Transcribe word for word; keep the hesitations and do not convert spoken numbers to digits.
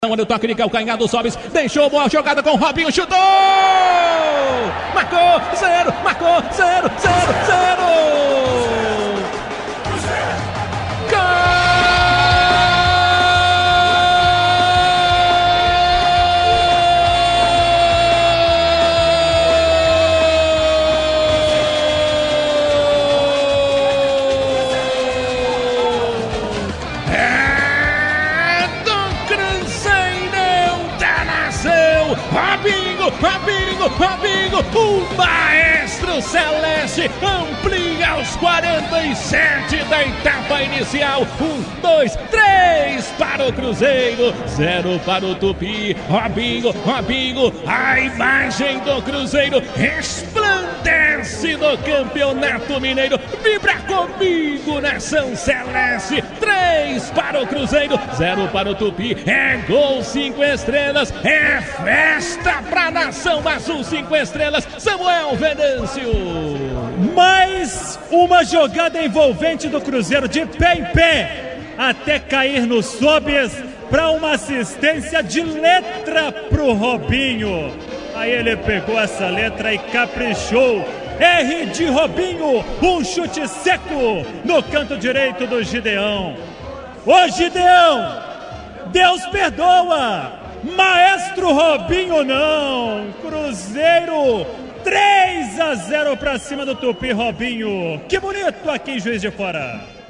Olha o toque de calcanhar do Sobis, deixou boa jogada com o Robinho, chutou! Marcou, zero, marcou, zero, zero, zero! Robinho, Robinho, Robinho, o maestro celeste amplia aos quarenta e sete da etapa inicial. Um, dois, três para o Cruzeiro, zero para o Tupi. Robinho, Robinho, a imagem do Cruzeiro resplandece no Campeonato Mineiro. Vibra comigo, nação celeste. Três para o Cruzeiro, zero para o Tupi. É gol cinco estrelas, é festa pra nação azul cinco estrelas. Samuel Venâncio. Mais uma jogada envolvente do Cruzeiro, de pé em pé, até cair no Sobis para uma assistência de letra pro Robinho. Aí ele pegou essa letra e caprichou. R de Robinho, um chute seco no canto direito do Gideão. Ô Gideão, Deus perdoa, maestro Robinho não. Cruzeiro três a zero para cima do Tupi. Robinho, que bonito aqui em Juiz de Fora.